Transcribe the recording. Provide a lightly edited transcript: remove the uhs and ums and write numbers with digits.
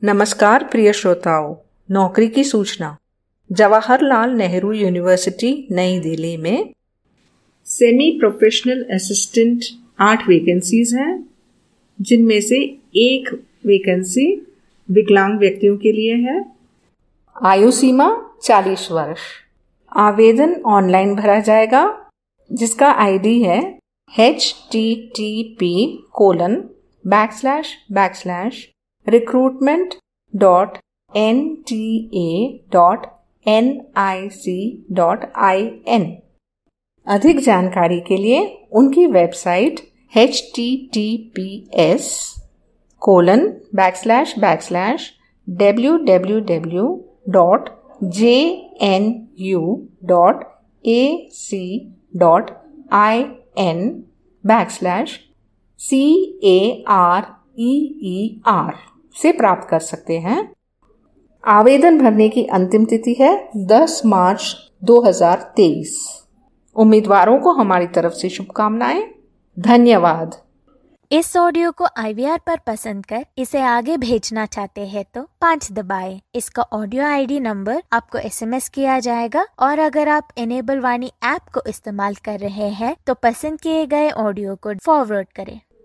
नमस्कार प्रिय श्रोताओं, नौकरी की सूचना। जवाहरलाल नेहरू यूनिवर्सिटी नई दिल्ली में सेमी प्रोफेशनल असिस्टेंट 8 वैकेंसीज हैं, जिनमें से एक वैकेंसी विकलांग व्यक्तियों के लिए है। आयु सीमा 40 वर्ष। आवेदन ऑनलाइन भरा जाएगा, जिसका आईडी है http://recruitment.nta.nic.in। अधिक जानकारी के लिए उनकी वेबसाइट https://www.jnu.ac.in/CAREER से प्राप्त कर सकते हैं। आवेदन भरने की अंतिम तिथि है 10 मार्च 2023। उम्मीदवारों को हमारी तरफ से शुभकामनाएं। धन्यवाद। इस ऑडियो को IVR पर पसंद कर इसे आगे भेजना चाहते हैं तो 5 दबाएं। इसका ऑडियो ID नंबर आपको SMS किया जाएगा और अगर आप इनेबल वाणी ऐप को इस्तेमाल कर रहे हैं तो पसंद किए गए ऑडियो को फॉरवर्ड करें।